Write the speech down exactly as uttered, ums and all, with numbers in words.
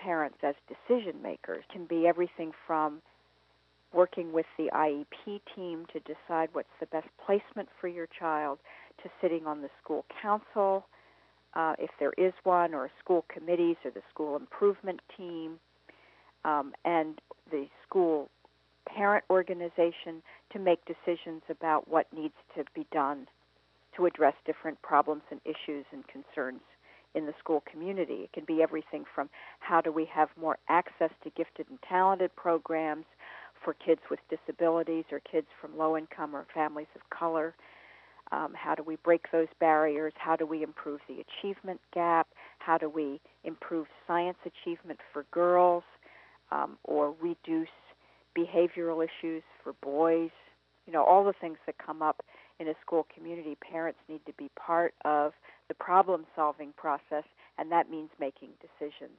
parents as decision makers. It can be everything from working with the I E P team to decide what's the best placement for your child, to sitting on the school council, uh, if there is one, or school committees or the school improvement team, um, and the school parent organization to make decisions about what needs to be done to address different problems and issues and concerns in the school community. It can be everything from how do we have more access to gifted and talented programs for kids with disabilities or kids from low-income or families of color. Um, how do we break those barriers? How do we improve the achievement gap? How do we improve science achievement for girls um, or reduce behavioral issues for boys? You know, all the things that come up in a school community, parents need to be part of the problem-solving process, and that means making decisions.